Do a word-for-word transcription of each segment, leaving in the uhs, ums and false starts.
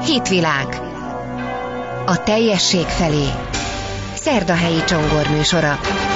Hitvilág. A teljesség felé. Szerdahelyi Csongor műsora.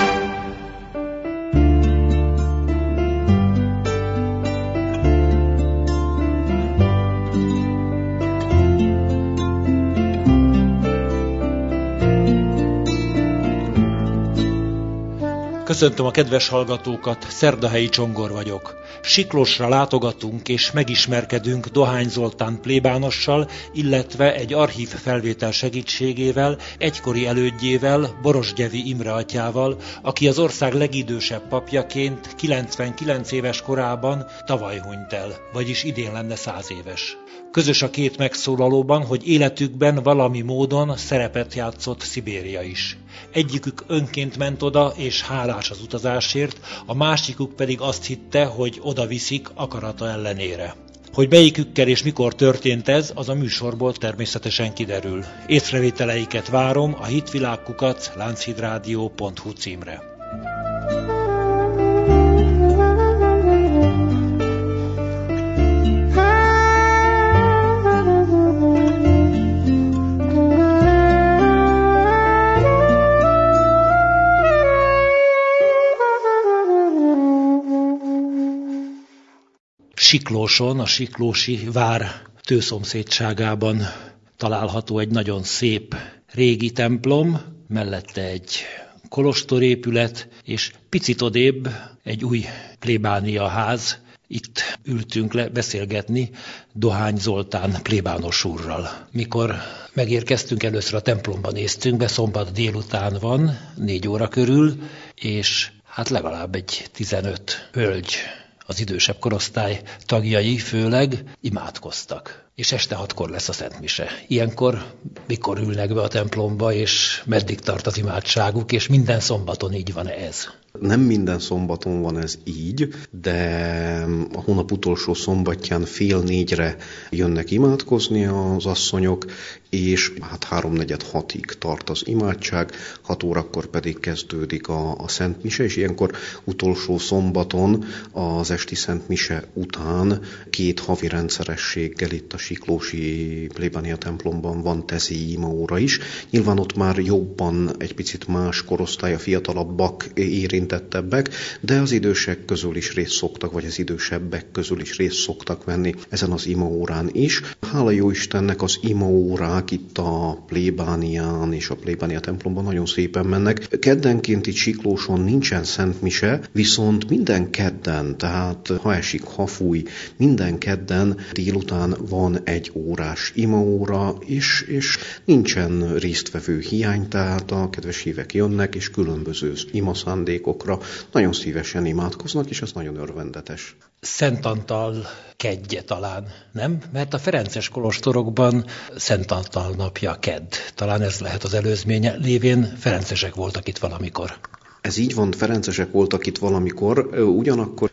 Köszöntöm a kedves hallgatókat, Szerdahelyi Csongor vagyok. Siklósra látogatunk és megismerkedünk Dohány Zoltán plébánossal, illetve egy archív felvétel segítségével, egykori elődjével, Borosgyevi Imre atyával, aki az ország legidősebb papjaként kilencvenkilenc éves korában tavaly hunyt el, vagyis idén lenne száz éves. Közös a két megszólalóban, hogy életükben valami módon szerepet játszott Szibéria is. Egyikük önként ment oda, és hálás az utazásért, a másikuk pedig azt hitte, hogy oda viszik akarata ellenére. Hogy melyikükkel és mikor történt ez, az a műsorból természetesen kiderül. Észrevételeiket várom a hitvilág kukac lánchídradió pont hu címre. Siklóson, a siklósi vár tőszomszédságában található egy nagyon szép régi templom, mellette egy kolostorépület, és picit odébb egy új plébánia ház. Itt ültünk le beszélgetni Dohány Zoltán plébános úrral. Mikor megérkeztünk, először a templomban néztünk be, szombat délután van, négy óra körül, és hát legalább egy tizenöt hölgy, az idősebb korosztály tagjai főleg imádkoztak. És este hatkor lesz a szentmise. Ilyenkor mikor ülnek be a templomba, és meddig tart az imádságuk, és minden szombaton így van ez? Nem minden szombaton van ez így, de a hónap utolsó szombatján fél négyre jönnek imádkozni az asszonyok, és hát háromnegyed hatig tart az imádság, hat órakor pedig kezdődik a, a szentmise, és ilyenkor utolsó szombaton az esti szentmise után két havi rendszerességgel itt a siklósi plébánia templomban van tezi imaóra is. Nyilván ott már jobban egy picit más korosztály, a fiatalabbak érintettebbek, de az idősek közül is részt szoktak, vagy az idősebbek közül is részt szoktak venni ezen az imaórán is. Hála jó Istennek az imaórák itt a plébánián és a plébánia templomban nagyon szépen mennek. Keddenként itt Siklóson nincsen szentmise, viszont minden kedden, tehát ha esik, ha fúj, minden kedden délután van egy órás imaóra, és, és nincsen résztvevő hiány, tehát a kedves hívek jönnek, és különböző imaszándékokra nagyon szívesen imádkoznak, és ez nagyon örvendetes. Szent Antal kedje talán, nem? Mert a ferences kolostorokban Szent Antal napja kedd. Talán ez lehet az előzménye, lévén ferencesek voltak itt valamikor. Ez így van, ferencesek voltak itt valamikor, ugyanakkor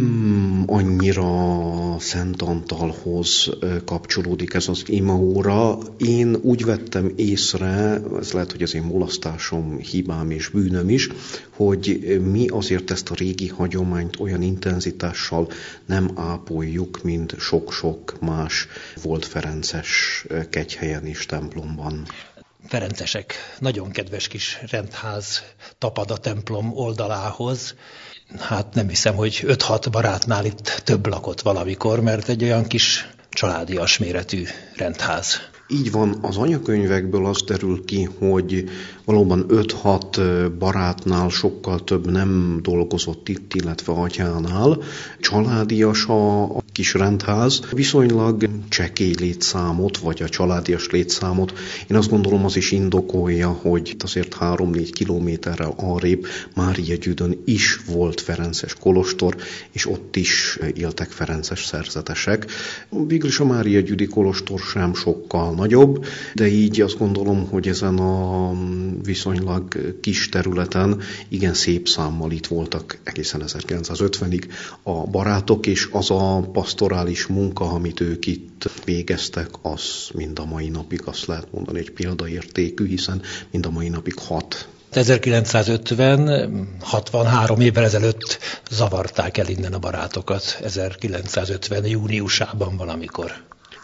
nem annyira Szent Antalhoz kapcsolódik ez az imaóra. Én úgy vettem észre, ez lehet, hogy az én mulasztásom, hibám és bűnöm is, hogy mi azért ezt a régi hagyományt olyan intenzitással nem ápoljuk, mint sok-sok más volt ferences kegyhelyen és templomban. Ferencesek, nagyon kedves kis rendház tapad a templom oldalához. Hát nem hiszem, hogy öt-hat barátnál itt több lakott valamikor, mert egy olyan kis családias méretű rendház. Így van, az anyakönyvekből az derül ki, hogy valóban öt-hat barátnál sokkal több nem dolgozott itt, illetve atyánál. Családias a kis rendház, viszonylag csekély létszámot, vagy a családias létszámot. Én azt gondolom, az is indokolja, hogy itt azért három-négy kilométerrel arrébb Máriagyüdön is volt ferences kolostor, és ott is éltek ferences szerzetesek. Végülis a Máriagyüdi kolostor sem sokkal nagyobb, de így azt gondolom, hogy ezen a viszonylag kis területen igen szép számmal itt voltak egészen ezerkilencszázötvenig a barátok, és az a pasztorális munka, amit ők itt végeztek, az mind a mai napig azt lehet mondani, egy példaértékű, hiszen mind a mai napig hat. ezerkilencszázötven, hatvanhárom évvel ezelőtt zavarták el innen a barátokat, ezerkilencszázötven júniusában valamikor.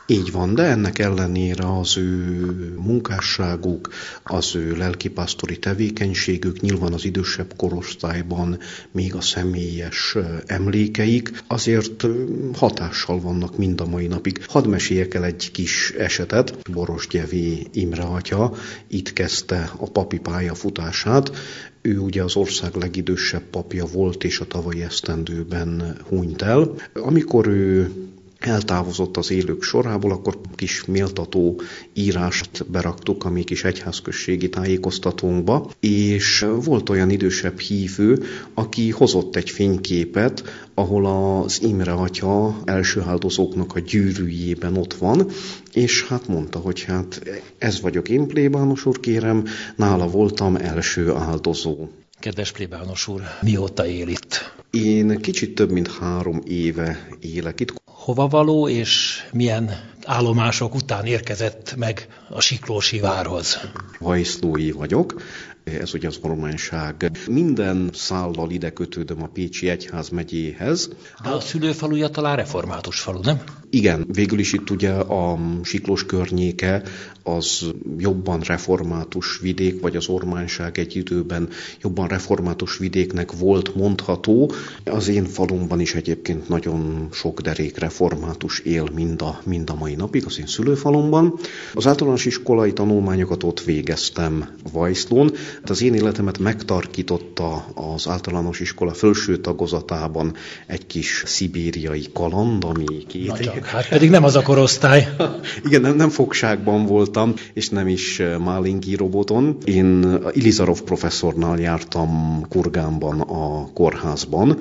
Így van, de ennek ellenére az ő munkásságuk, az ő lelkipásztori tevékenységük, nyilván az idősebb korosztályban még a személyes emlékeik azért hatással vannak mind a mai napig. Hadd meséljek el egy kis esetet. Borosgyévi Imre atya itt kezdte a papi pályafutását. Ő ugye az ország legidősebb papja volt, és a tavalyi esztendőben hunyt el. Amikor ő eltávozott az élők sorából, akkor kis méltató írást beraktuk a mi kis egyházközségi tájékoztatónkba, és volt olyan idősebb hívő, aki hozott egy fényképet, ahol az Imre atya első áldozóknak a gyűrűjében ott van, és hát mondta, hogy hát ez vagyok én, plébános úr, kérem, nála voltam első áldozó. Kedves plébános úr, mióta él itt? Én kicsit több mint három éve élek itt. Hova való és milyen állomások után érkezett meg a Siklósi várhoz? Vajszlói vagyok, ez ugye az ormányság. Minden szállal ide kötődöm a Pécsi Egyházmegyéhez. De a szülőfaluja talán református falu, nem? Igen, végül is itt ugye a Siklós környéke az jobban református vidék, vagy az ormányság egy időben jobban református vidéknek volt mondható. Az én falumban is egyébként nagyon sok derék református él mind a, mind a mai napig, az én szülőfalumban. Az általános iskolai tanulmányokat ott végeztem Vajszlón. Az én életemet megtarkította az általános iskola felső tagozatában egy kis szibériai kaland, ami két... Hát pedig nem az a korosztály. Igen, nem, nem fogságban voltam, és nem is Málinki roboton. Én Ilizarov professzornál jártam Kurgánban a kórházban.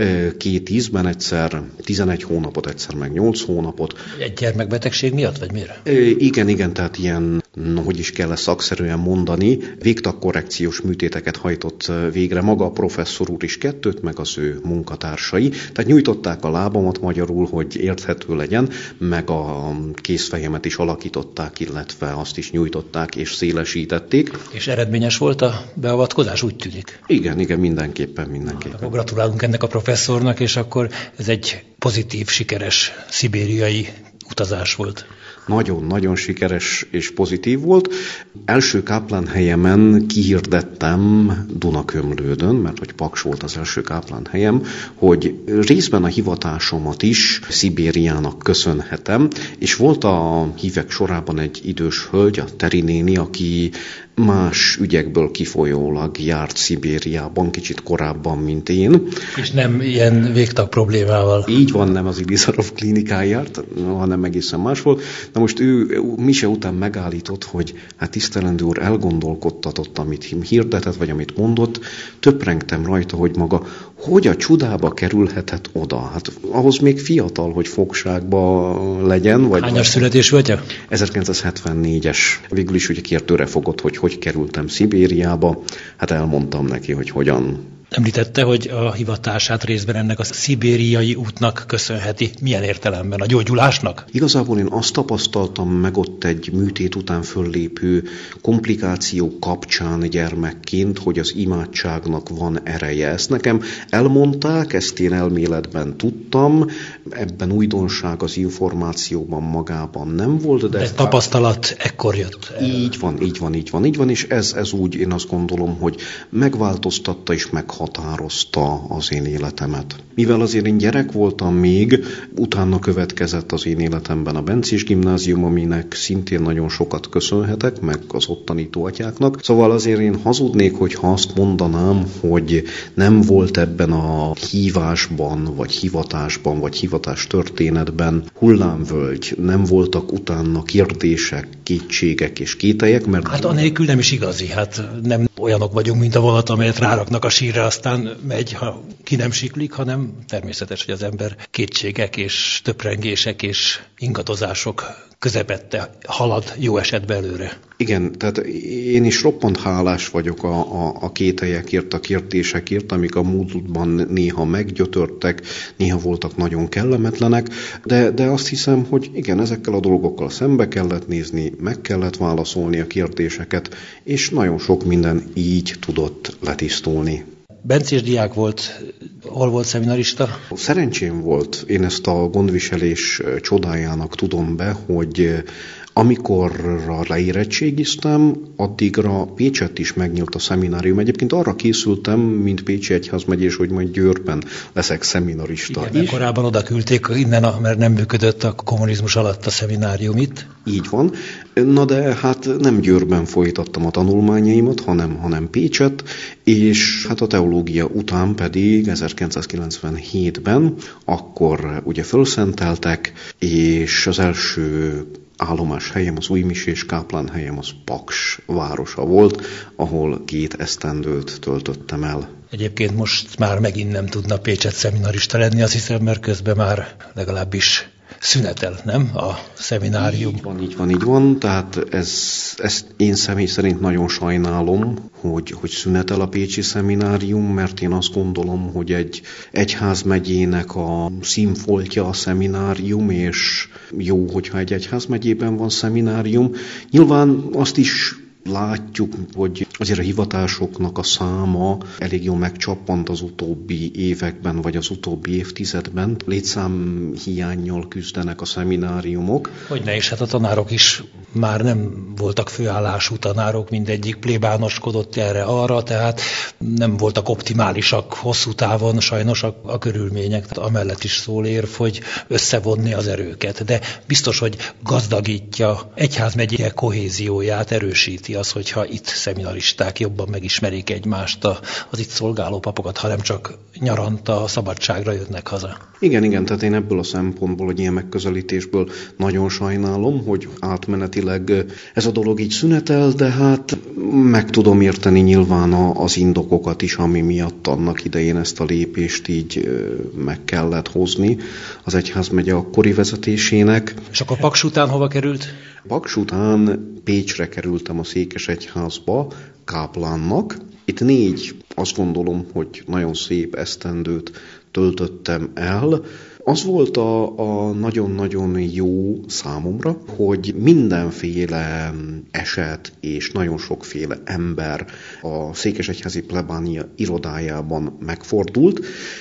Két ízben egyszer, tizenegy hónapot, egyszer meg nyolc hónapot. Egy gyermekbetegség miatt, vagy mire? Igen, igen, tehát ilyen, hogy is kell ezt szakszerűen mondani, végtagkorrekciós műtéteket hajtott végre maga a professzor úr is kettőt, meg az ő munkatársai. Tehát nyújtották a lábamat magyarul, hogy érthető legyen, meg a kézfejemet is alakították, illetve azt is nyújtották és szélesítették. És eredményes volt a beavatkozás, úgy tűnik? Igen, igen, mindenképpen, mindenképpen. Na, gratulálunk ennek a professzornak, és akkor ez egy pozitív, sikeres szibériai utazás volt. Nagyon-nagyon sikeres és pozitív volt. Első káplánhelyemen kihirdettem Dunakömlődön, mert hogy Paks volt az első káplánhelyem, hogy részben a hivatásomat is Szibériának köszönhetem, és volt a hívek sorában egy idős hölgy, a Teri néni, aki más ügyekből kifolyólag járt Szibériában, kicsit korábban, mint én. És nem ilyen végtag problémával. Így van, nem az Ilizarov klinikán járt, hanem egészen más volt. Na most ő mise után megállított, hogy hát tisztelendő úr elgondolkodtatott, amit hirdetett, vagy amit mondott. Töprengtem rajta, hogy maga hogy a csudába kerülhetett oda? Hát ahhoz még fiatal, hogy fogságba legyen. Vagy hányas születésű atya? ezerkilencszázhetvennégyes. Végül is ugye kérdőre fogott, hogy hogy kerültem Szibériába. Hát elmondtam neki, hogy hogyan. Említette, hogy a hivatását részben ennek a szibériai útnak köszönheti. Milyen értelemben? A gyógyulásnak? Igazából én azt tapasztaltam meg ott egy műtét után föllépő komplikáció kapcsán gyermekként, hogy az imádságnak van ereje. Ezt nekem elmondták, ezt én elméletben tudtam, ebben újdonság az információban magában nem volt. De ez tapasztalat ekkor jött el. Így van, így van, így van, így van, és ez, ez úgy, én azt gondolom, hogy megváltoztatta és meg határozta az én életemet. Mivel azért én gyerek voltam még, utána következett az én életemben a Bencés gimnázium, aminek szintén nagyon sokat köszönhetek, meg az ott tanítóatyáknak. Szóval azért én hazudnék, hogyha azt mondanám, hogy nem volt ebben a hívásban, vagy hivatásban, vagy hivatás történetben hullámvölgy, nem voltak utána kérdések, kétségek és kételyek, mert... Hát anélkül nem is igazi, hát nem olyanok vagyunk, mint a vonat, amelyet ráraknak a sírra, aztán megy, ha ki nem siklik, hanem természetes, hogy az ember kétségek és töprengések és ingadozások közepette halad jó esetben előre. Igen, tehát én is roppant hálás vagyok a, a, a kételyekért, a kérdésekért, amik a múltban néha meggyötörtek, néha voltak nagyon kellemetlenek, de, de azt hiszem, hogy igen, ezekkel a dolgokkal szembe kellett nézni, meg kellett válaszolni a kérdéseket, és nagyon sok minden így tudott letisztulni. bencés diák volt, hol volt szeminarista? Szerencsém volt, én ezt a gondviselés csodájának tudom be, hogy amikorra leérettségiztem, addigra Pécsett is megnyílt a szeminárium. Egyébként arra készültem, mint Pécsi Egyházmegyés, hogy majd Győrben leszek szeminarista. Igen, is. Korábban oda küldték innen, mert nem működött a kommunizmus alatt a szeminárium itt. Így van. Na de hát nem Győrben folytattam a tanulmányaimat, hanem, hanem Pécsett, és hát a teológia után pedig ezerkilencszázkilencvenhétben akkor ugye fölszenteltek, és az első állomás helyem, az újmisés káplán helyem az Paks városa volt, ahol két esztendőt töltöttem el. Egyébként most már megint nem tudna Pécsett szeminarista lenni, azt hiszem, mert közben már legalábbis szünetel, nem? A szeminárium. Így van, így van, így van. Tehát ez, ezt én személy szerint nagyon sajnálom, hogy, hogy szünetel a pécsi szeminárium, mert én azt gondolom, hogy egy egyházmegyének a színfoltja a szeminárium, és jó, hogyha egy egyházmegyében van szeminárium. Nyilván azt is látjuk, hogy azért a hivatásoknak a száma elég jól megcsappant az utóbbi években, vagy az utóbbi évtizedben. Létszám hiánnyal küzdenek a szemináriumok. Hogyne, és hát a tanárok is már nem voltak főállású tanárok, mindegyik plébánoskodott erre-arra, tehát nem voltak optimálisak hosszú távon sajnos a, a körülmények. Amellett is szól érv, hogy összevonni az erőket. De biztos, hogy gazdagítja egyházmegyék kohézióját, erősíti az, hogyha itt szeminaristák jobban megismerik egymást, az itt szolgáló papokat, hanem csak nyaranta a szabadságra jönnek haza. Igen, igen, tehát én ebből a szempontból, hogy ilyen megközelítésből nagyon sajnálom, hogy átmenetileg ez a dolog így szünetel, de hát meg tudom érteni nyilván az indokokat is, ami miatt annak idején ezt a lépést így meg kellett hozni az egyházmegye akkori vezetésének. És akkor Paks után hova került? Paks után Pécsre kerültem a székesegyházba, káplánnak. Itt négy, azt gondolom, hogy nagyon szép esztendőt töltöttem el. Az volt a, a nagyon-nagyon jó számomra, hogy mindenféle eset és nagyon sokféle ember a székesegyházi plebánia irodájában megfordult,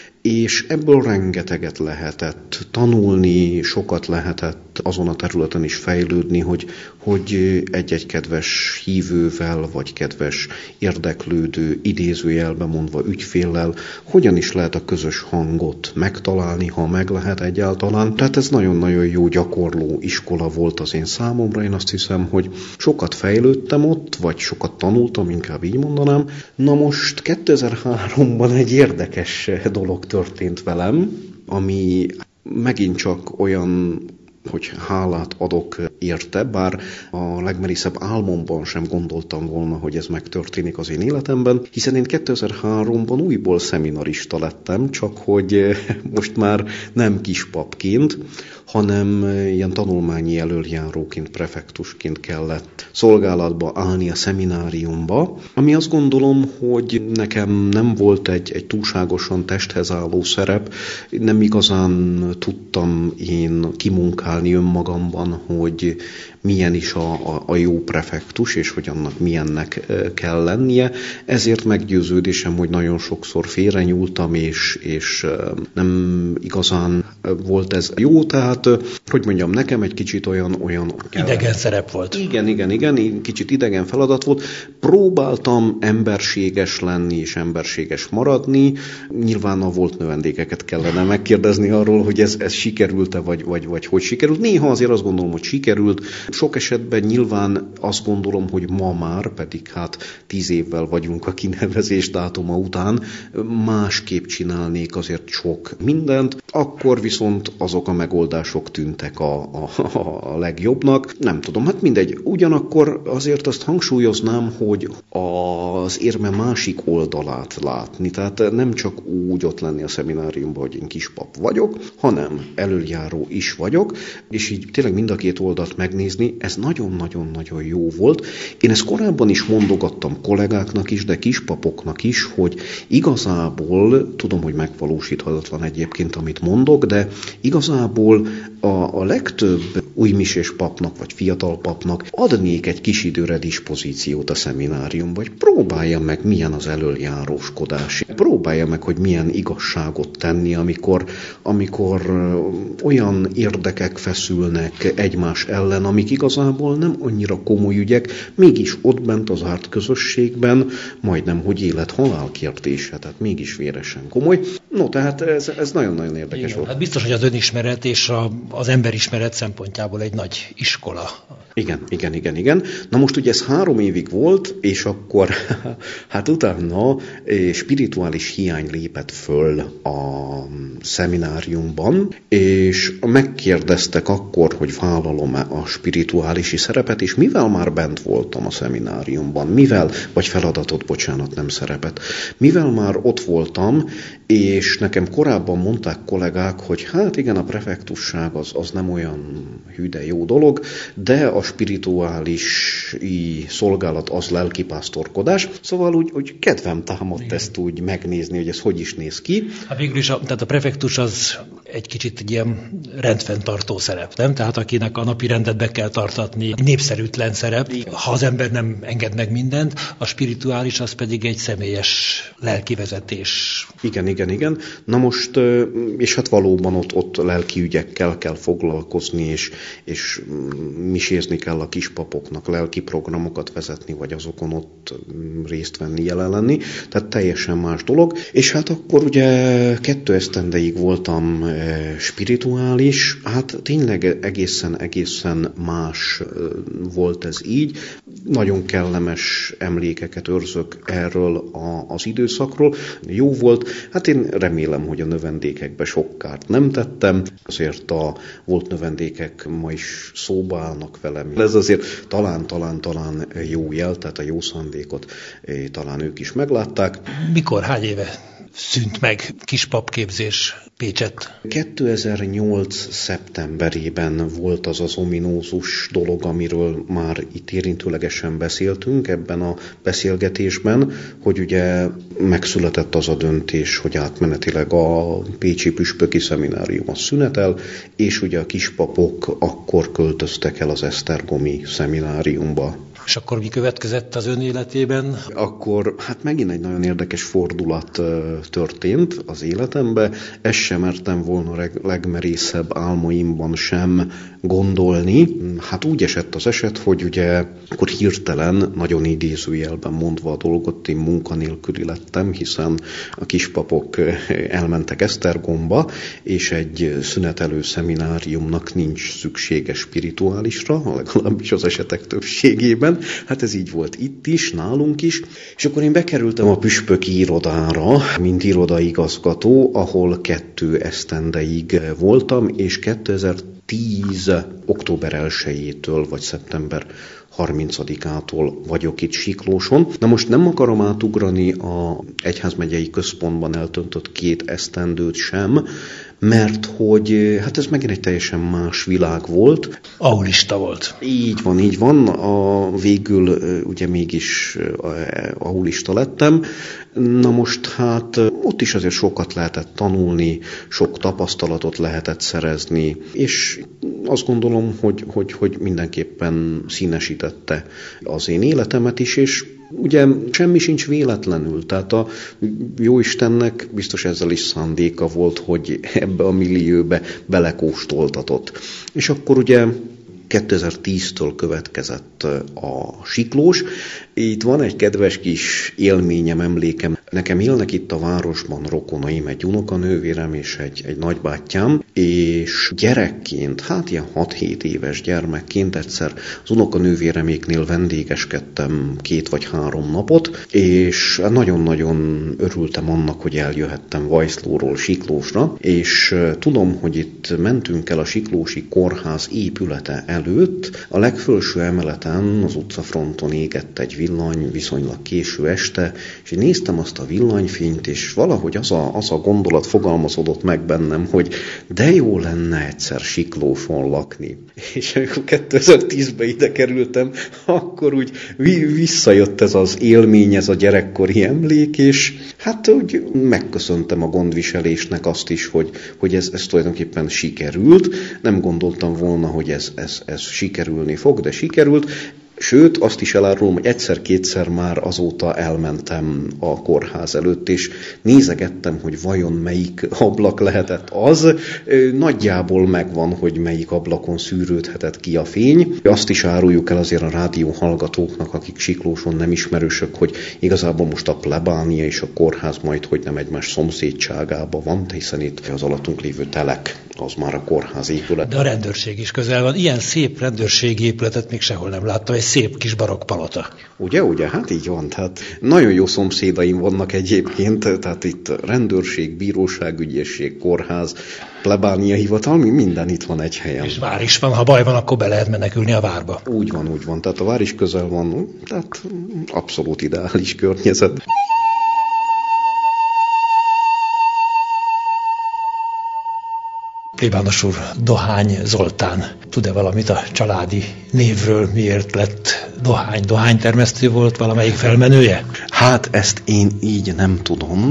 és ebből rengeteget lehetett tanulni, sokat lehetett azon a területen is fejlődni, hogy, hogy egy-egy kedves hívővel, vagy kedves érdeklődő, idézőjelben mondva ügyféllel, hogyan is lehet a közös hangot megtalálni, ha meg lehet egyáltalán. Tehát ez nagyon-nagyon jó gyakorló iskola volt az én számomra. Én azt hiszem, hogy sokat fejlődtem ott, vagy sokat tanultam, inkább így mondanám. Na most kétezer-háromban egy érdekes dolog történt velem, ami megint csak olyan, hogy hálát adok érte, bár a legmerészebb álmomban sem gondoltam volna, hogy ez megtörténik az én életemben, hiszen én kétezer-háromban újból szeminarista lettem, csak hogy most már nem kispapként, hanem ilyen tanulmányi elöljáróként, prefektusként kellett szolgálatba állni a szemináriumba, ami azt gondolom, hogy nekem nem volt egy, egy túlságosan testhez álló szerep, nem igazán tudtam én kimunkálni önmagamban, hogy milyen is a, a, a jó prefektus, és hogy annak milyennek kell lennie. Ezért meggyőződésem, hogy nagyon sokszor félrenyúltam, és, és nem igazán volt ez jó, tehát, hogy mondjam, nekem egy kicsit olyan... olyan idegen szerep volt. Igen, igen, igen, kicsit idegen feladat volt. Próbáltam emberséges lenni, és emberséges maradni. Nyilván a volt növendékeket kellene megkérdezni arról, hogy ez, ez sikerült-e, vagy, vagy, vagy hogy sikerült. Néha azért azt gondolom, hogy sikerült. Sok esetben nyilván azt gondolom, hogy ma már, pedig hát tíz évvel vagyunk a kinevezés dátuma után, másképp csinálnék azért sok mindent, akkor viszont azok a megoldások tűntek a, a, a legjobbnak. Nem tudom, hát mindegy. Ugyanakkor azért azt hangsúlyoznám, hogy az érme másik oldalát látni, tehát nem csak úgy ott lenni a szemináriumban, hogy én kispap vagyok, hanem elöljáró is vagyok, és így tényleg mind a két oldalt megnézni, ez nagyon-nagyon-nagyon jó volt. Én ezt korábban is mondogattam kollégáknak is, de kispapoknak is, hogy igazából, tudom, hogy megvalósíthatatlan egyébként, amit mondok, de igazából a, a legtöbb újmisés papnak, vagy fiatal papnak adnék egy kis időre dispozíciót a szeminárium, vagy próbálja meg, milyen az elöljáróskodás. Próbálja meg, hogy milyen igazságot tenni, amikor, amikor olyan érdekek feszülnek egymás ellen, amik igazából nem annyira komoly ügyek, mégis ott bent az árt közösségben majdnem, hogy élet-halál kérdése, tehát mégis véresen komoly. No, tehát ez, ez nagyon-nagyon érdekes Igen, volt. Hát biztos, hogy az önismeret és a, az emberismeret szempontjából egy nagy iskola. Igen, igen, igen, igen. Na most ugye ez három évig volt, és akkor hát utána spirituális hiány lépett föl a szemináriumban, és megkérdeztek akkor, hogy vállalom-e a spirituálisi szerepet, és mivel már bent voltam a szemináriumban, mivel, vagy feladatot, bocsánat, nem szerepet, mivel már ott voltam, és nekem korábban mondták kollégák, hogy hát igen, a prefektusság az, az nem olyan hű, de jó dolog, de a spirituális szolgálat az lelkipásztorkodás, szóval úgy, úgy kedvem támadt igen. Ezt úgy megnézni, hogy ez hogy is néz ki. Hát végül is a, tehát a prefektus az egy kicsit egy ilyen rendfenntartó szerep, nem? Tehát akinek a napi rendet be kell tartatni, népszerűtlen szerep, igen. Ha az ember nem enged meg mindent, a spirituális az pedig egy személyes lelkivezetés. Igen, igen, igen. Na most, és hát valóban ott, ott lelki ügyekkel kell foglalkozni, és, és misézni kell a kispapoknak, lelki programokat vezetni, vagy azokon ott részt venni, jelen lenni. Tehát teljesen más dolog. És hát akkor ugye kettő esztendeig voltam spirituális, hát tényleg egészen, egészen más volt ez így. Nagyon kellemes emlékeket őrzök erről a, az időszakról. Jó volt. Hát én remélem, hogy a növendékekbe sok kárt nem tettem. Azért a volt növendékek ma is szóba állnak velem. Ez azért talán, talán, talán jó jel, tehát a jó szándékot talán ők is meglátták. Mikor, hány éve szűnt meg kispapképzés Pécsett? kétezer-nyolc szeptemberében volt az az ominózus dolog, amiről már itt érintőlegesen beszéltünk ebben a beszélgetésben, hogy ugye megszületett az a döntés, hogy átmenetileg a Pécsi Püspöki Szeminárium az szünetel, és ugye a kispapok akkor költöztek el az esztergomi szemináriumba. És akkor mi következett az ön életében? Akkor hát megint egy nagyon érdekes fordulat történt az életembe. Ezt sem mertem volna legmerészebb álmaimban sem gondolni. Hát úgy esett az eset, hogy ugye akkor hirtelen, nagyon idézőjelben mondva a dolgot, én munkanélküli lettem, hiszen a kispapok elmentek Esztergomba, és egy szünetelő szemináriumnak nincs szüksége spirituálisra, legalábbis az esetek többségében. Hát ez így volt itt is, nálunk is. És akkor én bekerültem a püspöki irodára, mint irodaigazgató, ahol kettő esztendeig voltam, és kétezer-tíz október elsejétől, vagy szeptember harmincadikától vagyok itt Siklóson. Na most nem akarom átugrani a egyházmegyei központban eltöntött két esztendőt sem, mert hogy hát ez megint egy teljesen más világ volt. Aulista volt. Így van, így van. A, végül ugye mégis aulista lettem. Na most hát ott is azért sokat lehetett tanulni, sok tapasztalatot lehetett szerezni, és azt gondolom, hogy, hogy, hogy mindenképpen színesítette az én életemet is, és ugye semmi sincs véletlenül, tehát a Jóistennek biztos ezzel is szándéka volt, hogy ebbe a millióbe belekóstoltatott. És akkor ugye kétezer-tíztől következett a Siklós. Itt van egy kedves kis élményem, emlékem. Nekem élnek itt a városban rokonaim, egy unokanővérem és egy, egy nagybátyám, és gyerekként, hát ilyen hat-hét éves gyermekként egyszer az unokanővéreméknél vendégeskedtem két vagy három napot, és nagyon-nagyon örültem annak, hogy eljöhettem Vajszlóról Siklósra, és tudom, hogy itt mentünk el a Siklósi Kórház épülete előtt, a legfelső emeleten az utcafronton égett egy villany, viszonylag késő este, és én néztem azt azt a villanyfényt, és valahogy az a, az a gondolat fogalmazódott meg bennem, hogy de jó lenne egyszer Siklóson lakni. És amikor kétezer-tízben ide kerültem, akkor úgy visszajött ez az élmény, ez a gyerekkori emlék, és hát úgy megköszöntem a gondviselésnek azt is, hogy, hogy ez, ez tulajdonképpen sikerült. Nem gondoltam volna, hogy ez, ez, ez sikerülni fog, de sikerült. Sőt, azt is elárulom, hogy egyszer-kétszer már azóta elmentem a kórház előtt, és nézegettem, hogy vajon melyik ablak lehetett az. Nagyjából megvan, hogy melyik ablakon szűrődhetett ki a fény. Azt is áruljuk el azért a rádió hallgatóknak, akik Siklóson nem ismerősök, hogy igazából most a plebánia és a kórház majd, hogy nem egymás szomszédságában van, hiszen itt az alattunk lévő telek, az már a kórház épület. De a rendőrség is közel van. Ilyen szép rendőrségi épületet még sehol nem láttam. Egy szép kis barokk palota. Ugye, ugye? Hát így van. Tehát nagyon jó szomszédaim vannak egyébként, tehát itt rendőrség, bíróság, ügyészség, kórház, plebánia hivatal, minden itt van egy helyen. És vár is van, ha baj van, akkor be lehet menekülni a várba. Úgy van, úgy van. Tehát a vár is közel van, tehát abszolút ideális környezet. Plébános úr, Dohány Zoltán, tud-e valamit a családi névről, miért lett Dohány? Dohánytermesztő volt valamelyik felmenője? Hát ezt én így nem tudom.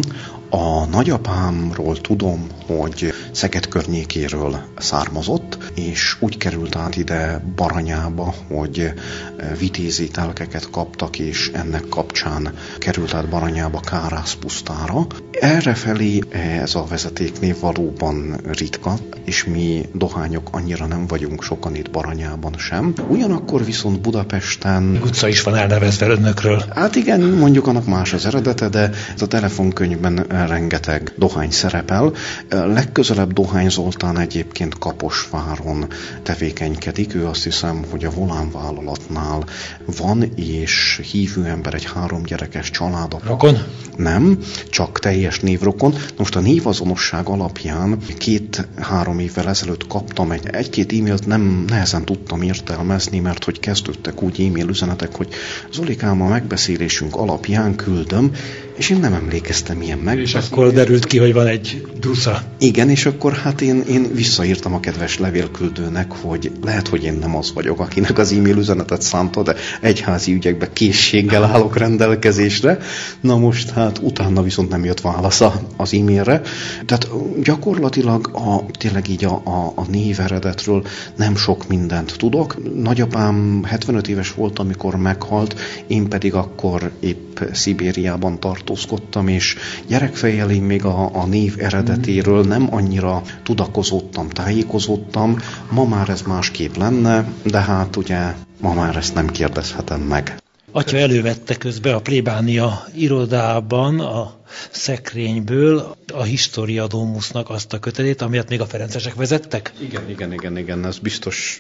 A nagyapámról tudom, hogy Szeged környékéről származott, és úgy került át ide Baranyába, hogy vitézi telkeket kaptak, és ennek kapcsán került át Baranyába Kárászpusztára. Errefelé ez a vezetéknév valóban ritka, és mi dohányok annyira nem vagyunk sokan itt Baranyában sem. Ugyanakkor viszont Budapesten... Utca is van elnevezve önökről. Hát igen, mondjuk annak más az eredete, de ez a telefonkönyvben rengeteg dohány szerepel. Legközelebb Dohány Zoltán egyébként Kaposváron tevékenykedik. Ő azt hiszem, hogy a Volán vállalatnál van, és hívő ember, egy három gyerekes család. Rokon? Nem, csak teljes névrokon. Most a névazonosság alapján két-három évvel ezelőtt kaptam egy, egy-két e-mailt, nem nehezen tudtam értelmezni, mert hogy kezdődtek úgy e-mail üzenetek, hogy Zolikám, a megbeszélésünk alapján küldöm, és én nem emlékeztem ilyen meg. És akkor derült ki, hogy van egy drusza. Igen, és akkor hát én, én visszaírtam a kedves levélküldőnek, hogy lehet, hogy én nem az vagyok, akinek az e-mail üzenetet szánta, de egyházi ügyekben készséggel állok rendelkezésre. Na most hát utána viszont nem jött válasz az e-mailre. Tehát gyakorlatilag a, tényleg így a, a, a név eredetről nem sok mindent tudok. Nagyapám hetvenöt éves volt, amikor meghalt, én pedig akkor épp Szibériában tartózkodtam, és gyerekfejjel én még a, a név eredetéről nem annyira tudakozottam, tájékozottam. Ma már ez másképp lenne, de hát ugye ma már ezt nem kérdezhetem meg. Atya elővette közben a plébánia irodában a szekrényből a Historia Domusnak azt a kötetét, amelyet még a ferencesek vezettek? Igen, igen, igen, igen, ez biztos.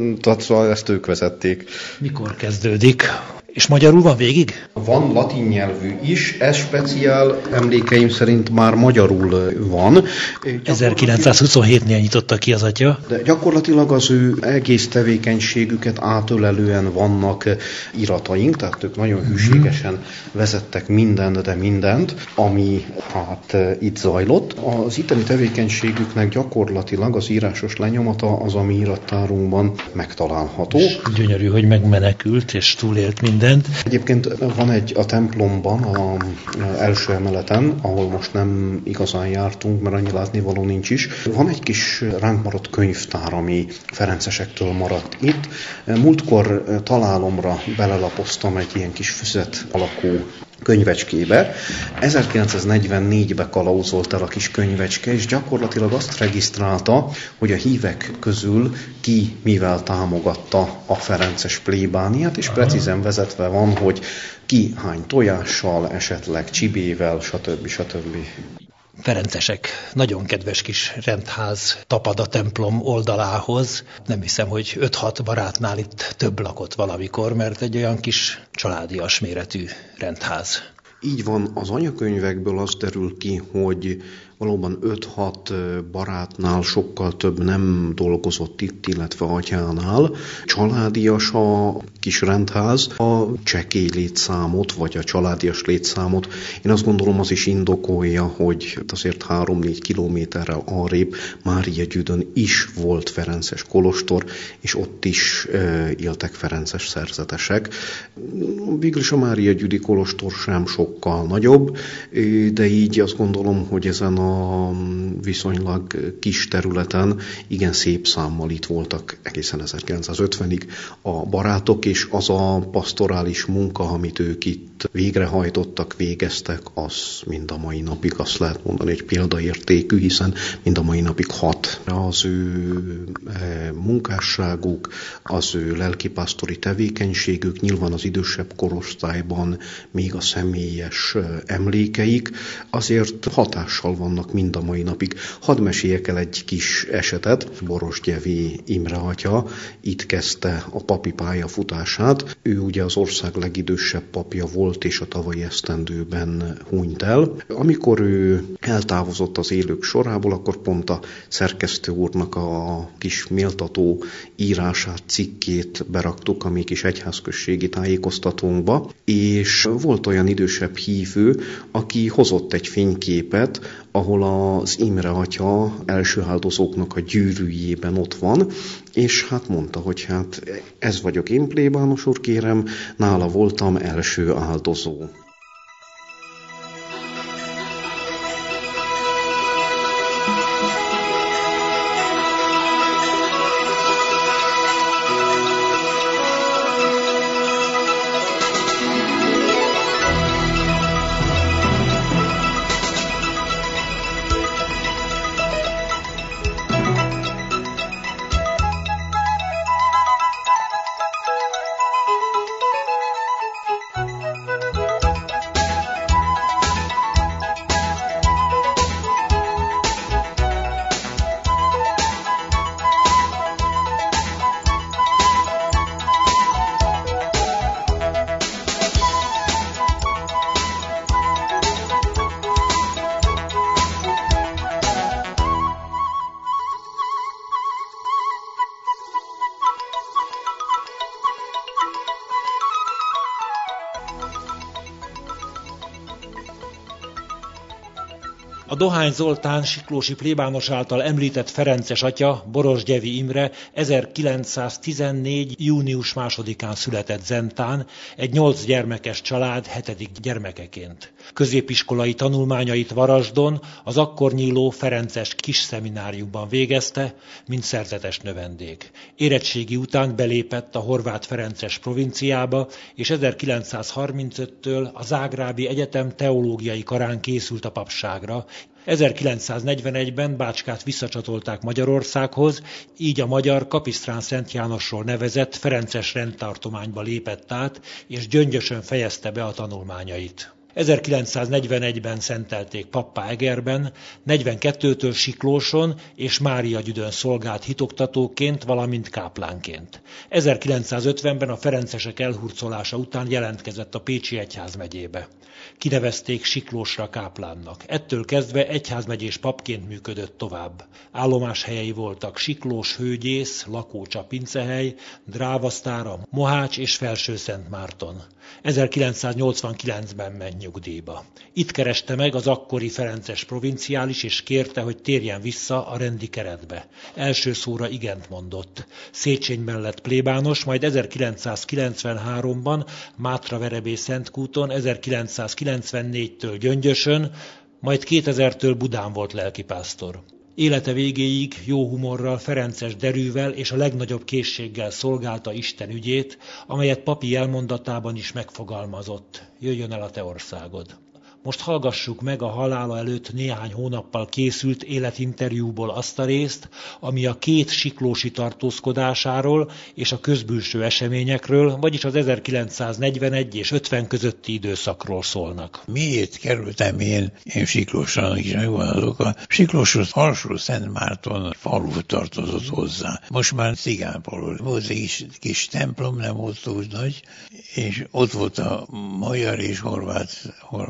Ezt ők vezették. Mikor kezdődik? És magyarul van végig? Van latin nyelvű is, ez speciál emlékeim szerint már magyarul van. ezerkilencszázhuszonhétnél nyitotta ki az atya. De gyakorlatilag az ő egész tevékenységüket átölelően vannak irataink, tehát ők nagyon hűségesen vezettek mindent, de mindent, ami hát itt zajlott. Az itteni tevékenységüknek gyakorlatilag az írásos lenyomata az, ami irattárunkban megtalálható. És gyönyörű, hogy megmenekült és túlélt mindent. Egyébként van egy a templomban, az első emeleten, ahol most nem igazán jártunk, mert annyi látnivaló nincs is. Van egy kis ránk maradt könyvtár, ami ferencesektől maradt itt. Múltkor találomra belelapoztam egy ilyen kis füzet alakú könyvecskébe. ezerkilencszáznegyvennégyben kalauzolt el a kis könyvecske, és gyakorlatilag azt regisztrálta, hogy a hívek közül ki mivel támogatta a ferences plébániát, és precízen vezetve van, hogy ki hány tojással, esetleg csibével, stb. stb. Ferencesek, nagyon kedves kis rendház tapad a templom oldalához. Nem hiszem, hogy öt-hat barátnál itt több lakott valamikor, mert egy olyan kis családias méretű rendház. Így van, az anyakönyvekből az derül ki, hogy valóban öt-hat barátnál sokkal több nem dolgozott itt, illetve atyánál. Családias a kis rendház, a csekély létszámot, vagy a családias létszámot. Én azt gondolom, az is indokolja, hogy azért három-négy kilométerrel arrébb Máriagyüdön is volt ferences kolostor, és ott is e, éltek ferences szerzetesek. Végülis a Máriagyüdi kolostor sem sokkal nagyobb, de így azt gondolom, hogy ezen a viszonylag kis területen igen szép számmal itt voltak egészen ezerkilencszázötvenig a barátok, és az a pastorális munka, amit ők itt végrehajtottak, végeztek, az mind a mai napig azt lehet mondani, hogy példaértékű, hiszen mind a mai napig hat az ő munkásságuk, az ő lelkipásztori tevékenységük, nyilván az idősebb korosztályban még a személyes emlékeik, azért hatással vannak mind a mai napig. Hadd meséljek el egy kis esetet. Borosgyevi Imre atya itt kezdte a papi pályafutását. Ő ugye az ország legidősebb papja volt, és a tavalyi esztendőben hunyt el. Amikor ő eltávozott az élők sorából, akkor pont a szerkesztő úrnak a kis méltató írását, cikkét beraktuk a mi kis egyházközségi tájékoztatónkba, és volt olyan idősebb hívő, aki hozott egy fényképet, ahol az Imre atya első áldozóknak a gyűrűjében ott van, és hát mondta, hogy hát ez vagyok én, plébános úr, kérem, nála voltam első áldozó. A Dohány Zoltán siklósi plébános által említett ferences atya, Borosgyevi Imre ezerkilencszáztizennégy. június másodikán született Zentán, egy nyolc gyermekes család hetedik gyermekeként. Középiskolai tanulmányait Varasdon, az akkor nyíló ferences kis szemináriumban végezte, mint szerzetes növendék. Érettségi után belépett a horvát ferences provinciába, és ezerkilencszázharmincöttől a Zágrábi Egyetem teológiai karán készült a papságra. ezerkilencszáznegyvenegyben Bácskát visszacsatolták Magyarországhoz, így a magyar Kapisztrán Szent Jánosról nevezett ferences rendtartományba lépett át, és Gyöngyösön fejezte be a tanulmányait. ezerkilencszáznegyvenegyben szentelték pappá Egerben, negyvenkettőtől Siklóson és Máriagyüdön szolgált hitoktatóként, valamint káplánként. ezerkilencszázötvenben a ferencesek elhurcolása után jelentkezett a Pécsi egyházmegyébe. Kinevezték Siklósra káplánnak. Ettől kezdve egyházmegyés papként működött tovább. Állomáshelyei voltak Siklós Hőgyész, Lakócsa pincehely, Drávasztára, Mohács és Felső-Szentmárton. ezerkilencszáznyolcvankilencben ment nyugdíjba. Itt kereste meg az akkori ferences provinciális, és kérte, hogy térjen vissza a rendi keretbe. Első szóra igent mondott. Széchenyi lett plébános, majd ezerkilencszázkilencvenháromban Mátraverebé Szentkúton, ezerkilencszázkilencvennégytől Gyöngyösön, majd kétezertől Budán volt lelkipásztor. Élete végéig jó humorral, ferences derűvel és a legnagyobb készséggel szolgálta Isten ügyét, amelyet papi elmondatában is megfogalmazott: jöjjön el a te országod. Most hallgassuk meg a halála előtt néhány hónappal készült életinterjúból azt a részt, ami a két siklósi tartózkodásáról és a közbülső eseményekről, vagyis az ezerkilencszáznegyvenegy és ötven közötti időszakról szólnak. Miért kerültem én, én Siklósra, is megvan az oka. Siklóshoz Alsó-Szentmárton falu tartozott hozzá. Most már cigánfalu. Volt egy kis, kis templom, nem volt túl nagy, és ott volt a magyar és horvát, horvát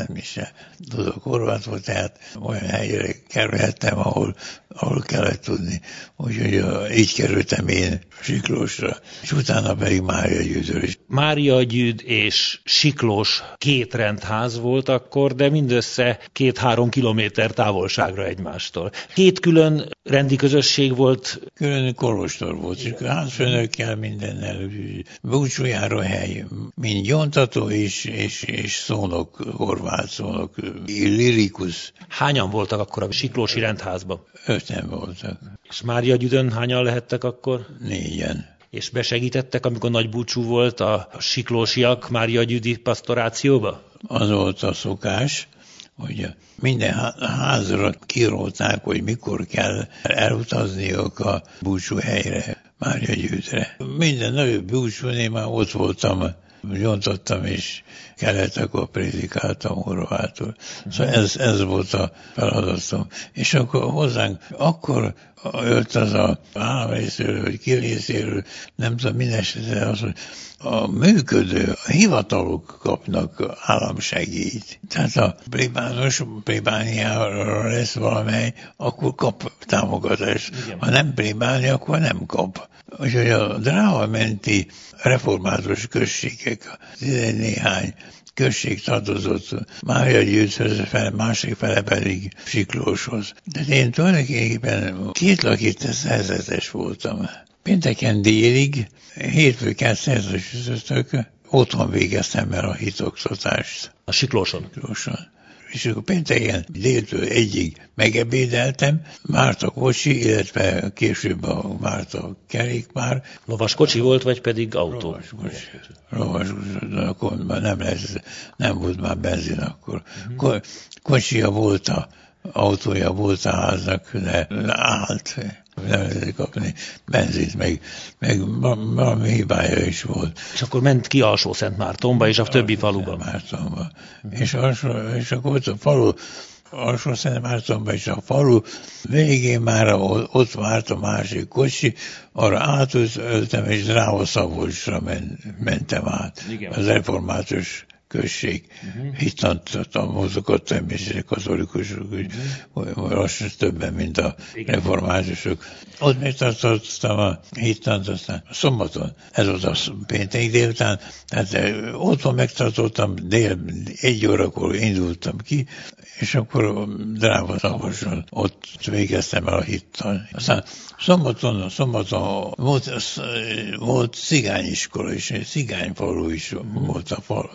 Szentmise. Tudok horvátul, tehát olyan helyre kerülhettem, ahol, ahol kellett tudni. Úgyhogy így kerültem én Siklósra, és utána pedig Máriagyűdről is. Máriagyűd és Siklós két rendház volt akkor, de mindössze két-három kilométer távolságra egymástól. Két külön rendi közösség volt. Külön kolostor volt, és házfőnökkel mindennel, búcsújáró hely, mint gyóntató és, és, és szónok, horvát szónok, lirikus. Hányan voltak akkor a siklósi rendházban? Öten voltak. És Máriagyűdön hányan lehettek akkor? Négyen. És besegítettek, amikor nagy búcsú volt a siklósiak Máriagyűdi pasztorációba? Az volt a szokás, hogy minden házra kirólták, hogy mikor kell elutazniuk a búcsú helyre, Máriagyűdre. Minden nagyobb búcsún én már ott voltam, gyontottam, és kellett, akkor prédikáltam horvátul. Szóval ez, ez volt a feladatom. És akkor hozzánk, akkor jött az a állam részéről, vagy ki részéről, nem tudom, mindesetre az, hogy a működő, a hivatalok kapnak államsegélyt. Tehát a plébános, plébániára lesz valamely, akkor kap támogatást. Igen. Ha nem plébánia, akkor nem kap. Úgyhogy a Dráva-menti református községek, tizennéhány község tartozott Máriagyűdhöz, fel, másik fele pedig Siklóshoz. De én tulajdonképpen két lakít szerzetes voltam. Pénteken délig, hétfőkkel szerzősítök, otthon végeztem el a hitoktatást. A Siklóson? Siklóson. És akkor pénteken déltől egyig megebédeltem, várt a kocsi, illetve később a, várt a kerékpár. Lovas kocsi volt, vagy pedig autó? Lovas kocsi. Lovas kocsi, akkor nem, lesz, nem volt már benzin akkor. Uh-huh. Kocsia volt, a, autója volt a háznak, de állt. Nem lehetett kapni benzint, meg, meg valami hibája is volt. És akkor ment ki Alsó-Szentmártonba és a többi faluba. Mártonba. Uh-huh. És, alsó, és akkor ott a falu, Alsó-Szentmártonba és a falu végén már ott várt a másik kocsi, arra átöltem, és Dráva-Szabolcsra men, mentem át. Igen. Az református község. Uh-huh. Hittantattam, mozogat természetesen katolikusok, uh-huh. lassan többen, mint a reformátusok. Ott megtartottam a hittant, aztán szombaton, ez volt a péntek délután, tehát otthon megtartottam, dél egy órakor indultam ki, és akkor Dráva-Szabolcson ott végeztem el a hittan. Aztán szombaton, szombaton volt, volt cigányiskola is, cigányfalu is volt a falu.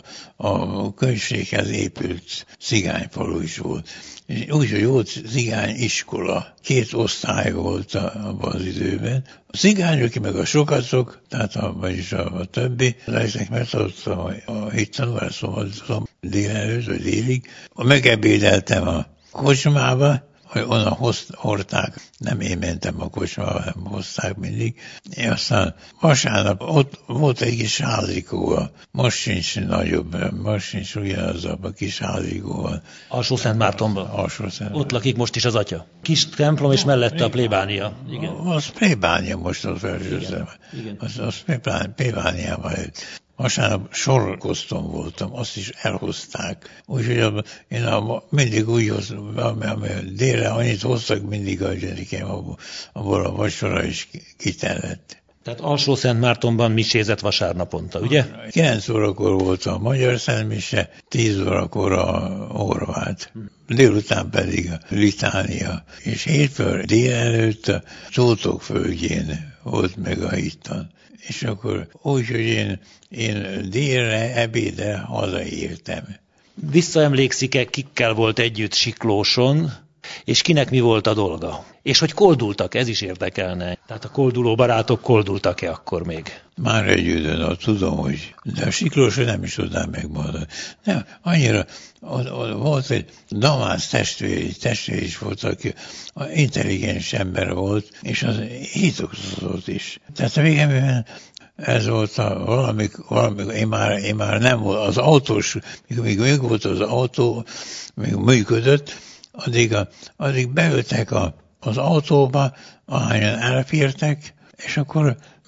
A községhez épült cigányfalu is volt. Úgyhogy volt cigányiskola. Két osztály volt abban az időben. A cigányok, meg a sokacok, tehát a, vagyis a, a többi, ezeknek megtartottam a, a hittanulás, szóval délelőtt, vagy délig. Megebédeltem a kocsmába, hogy onnan hordták, nem én mentem a kocsmába, hanem hozták mindig. És aztán vasárnap ott volt egy kis házikó, most sincs nagyobb, most sincs ugyanaz a kis házikóval. Alsó-Szentmártonban? Alsó-Szentmártonban. Ott lakik most is az atya. Kis templom és mellette a plébánia. Igen. Az plébánia most az felsőzem. Az, az plébániában jött. Vasárnap sorkoztom voltam, azt is elhozták. Úgyhogy én a, mindig úgy hoztam, ami délre annyit hoztak, mindig a gyereken abból, abból a vacsora is kitellett. Tehát Alsó-Szentmártonban misézett vasárnaponta, ugye? kilenc órakor volt a magyar szentmise, tíz órakor a horvát. Délután pedig a litánia. És hétfő délelőtt a Tótok földjén volt meg a hittan. És akkor úgy, hogy én, én délre, ebédre hazaértem. Visszaemlékszik-e, kikkel volt együtt Siklóson, és kinek mi volt a dolga? És hogy koldultak, ez is érdekelne. Tehát a kolduló barátok koldultak-e akkor még? Máriagyűdön, tudom, hogy... De a Siklóson nem is tudnám megmondani. Nem, annyira... Ott, ott volt egy Damász testvér, testvér is volt, aki intelligens ember volt, és az hitoktatott is. Tehát a végemben ez volt a valamik, valamik én, már, én már nem volt, az autós, míg még volt az autó, még működött, addig, a, addig beültek a, az autóba, ahányan elfértek, és akkor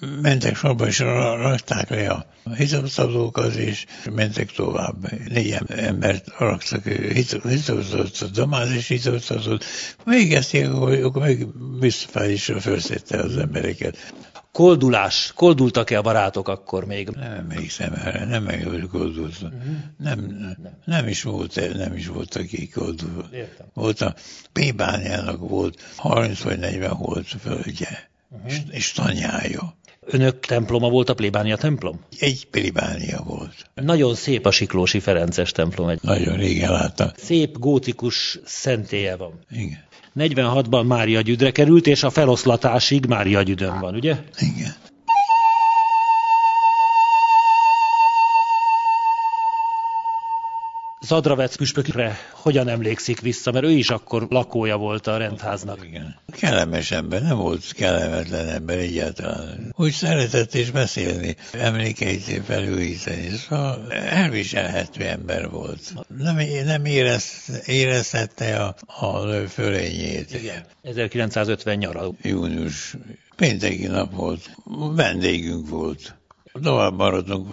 mentek sorba, és rakták le a hitelszadókat, és mentek tovább. Négy embert raktak hitelszadót, Damász és hitelszadót. Végezték, akkor még visszafelé is felszedte az embereket. Koldulás. Koldultak-e a barátok akkor még? Nem emlékszem erre, nem meg, hogy koldultak. Uh-huh. Nem, nem. Nem, is volt, nem is volt, aki koldul. Értem. Volt a plébániának volt harminc vagy negyven holt földje, uh-huh. és, és tanyája. Önök temploma volt a plébánia templom? Egy plébánia volt. Nagyon szép a Siklósi Ferences templom. Egy nagyon régen láttam. Szép gótikus szentélye van. Igen. negyvenhatban Máriagyüdre került, és a feloszlatásig Máriagyüdön van, ugye? Igen. Zadravec püspökre hogyan emlékszik vissza, mert ő is akkor lakója volt a rendháznak. Igen. Kellemes ember, nem volt kellemetlen ember egyáltalán. Úgy szeretett is beszélni, emlékeit felújítani, szóval elviselhető ember volt. Nem, nem érez, érezhette a, a fölényét. Igen. ezerkilencszázötven nyara. Június. Pénteki nap volt. Vendégünk volt. Tovább maradtunk,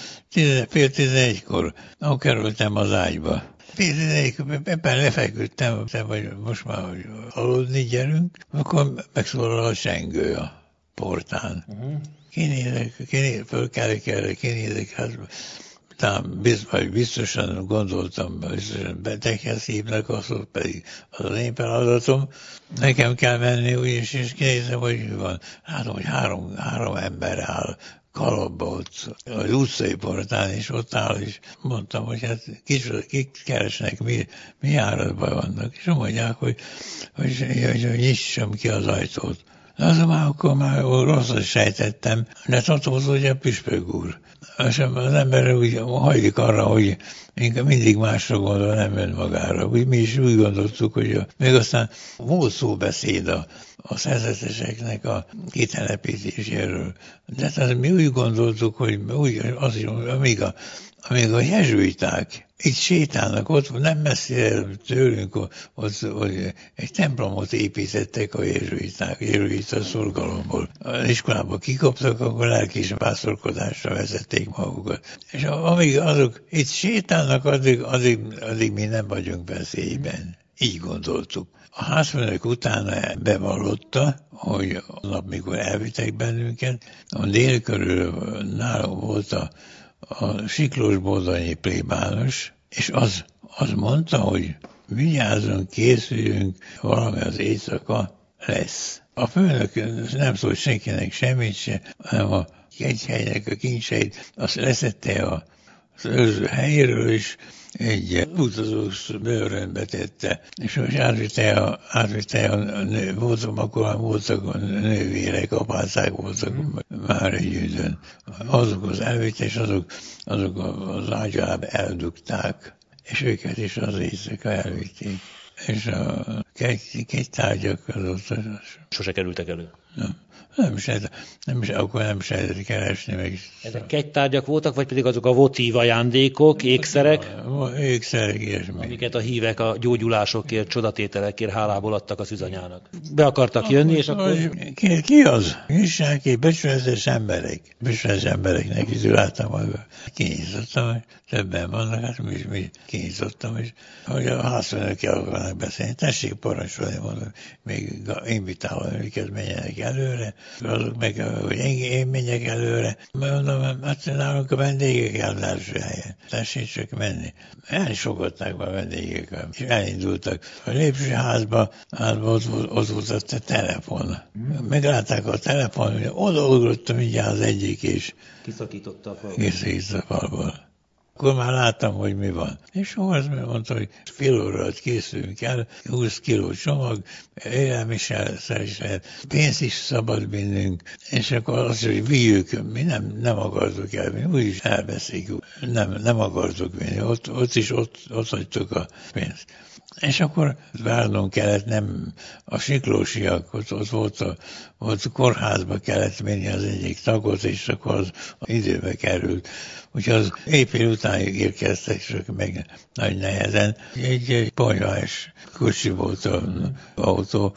fél tizenegykor, ahol kerültem az ágyba. Fél tizenegykor, éppen lefeküdtem, vagy most már hogy aludni gyerünk, akkor megszólal a csengő a portán. Uh-huh. Kinézek, kinézek, föl kell, kell, kinézek, hát talán biztos, biztosan gondoltam, biztosan beteghez hívnak, azok pedig az az én feladatom. Nekem kell menni, úgyis, és kinézem, hogy mi van. Látom, hogy három, három ember áll kalapba ott az utcai portán, és ott áll, és mondtam, hogy hát kik keresnek, mi, mi áradban vannak. És mondják, hogy, hogy, hogy, hogy nyissam ki az ajtót. De az már akkor már rosszat sejtettem, de tartozott ugye a püspök úr. És az ember úgy hajlik arra, hogy inkább mindig másra gondol, nem önmagára. Úgy, mi is úgy gondoltuk, hogy a, még aztán volt szóbeszéd a, a szerzeteseknek a kitelepítéséről. De tehát mi úgy gondoltuk, hogy úgy, az is, amíg a, amíg a jezsuiták itt sétálnak, ott nem messzire tőlünk, ott, ott egy templomot építettek a jezsuiták, jezsuita szorgalomból. Az iskolába kikoptak, akkor lelkis pásztorkodásra vezették magukat. És amíg azok itt sétálnak, addig, addig, addig mi nem vagyunk veszélyben. Így gondoltuk. A házfőnök utána bevallotta, hogy a nap, mikor elvittek bennünket, a dél körül nálunk volt a a Siklós-Bodonyi plébános, és az, az mondta, hogy vigyázzunk, készüljünk, valami az éjszaka lesz. A főnök nem szólt senkinek semmit se, hanem a kegyhelynek a kincseit, azt leszette az őrző helyéről is, egy utazós bőrönbe tette, és most átvitte a, átvitte a nő, voltak, akkor voltak a nővérek, apácák voltak már együttön. Azok az elvitte, és azok, azok az ágyába eldugták, és őket is az éjszaka elvitték. És a kegytárgyak azok... Sose kerültek elő? Nem. Nem is, nem is, akkor nem is lehetett keresni meg. Ezek kegytárgyak voltak, vagy pedig azok a votív ajándékok, ékszerek? Ékszerek, ilyesmi. Amiket a hívek a gyógyulásokért, csodatételekért hálából adtak az üzanyának. Be akartak jönni, és akkor... Ki, ki az? Nyissák ki, becsületes emberek. Becsületes embereknek is láttam, hogy kinyitottam, hogy többen vannak, hát mi is mi kinyitottam, és hogy a házfőnökkel akarnak beszélni. Tessék parancsolni, mondom, még invitálom őket, menjenek előre, azok meg, hogy én, én menjek előre. Mondom, hát nálunk a vendégek áll az első helyen. Tessék csak menni. El is fogadták a vendégek, és elindultak. A lépcsőházba, házba ott, ott volt a telefon. Meglátták a telefon, hogy odaugrottam mindjárt az egyik, és kiszakította a falból. Kiszakította a falból. Akkor már láttam, hogy mi van. És az mondta, hogy fél óra alatt készülünk el, húsz kiló csomag, élelmiszer is lehet, pénzt is szabad vinnünk, és akkor azt, hogy vigyük, mi nem, nem akartuk elvinni, úgyis elbeszéljük, nem, nem akartuk vinni, ott, ott is ott, ott hagytuk a pénzt. És akkor várnunk kellett, nem a siklósiak, ott, ott volt, a, volt a kórházba kellett menni az egyik tagot, és akkor az, az időbe került. Úgyhogy az épül utánig érkeztek, és meg nagy nehezen. Egy, egy ponyvás kocsi volt az autó.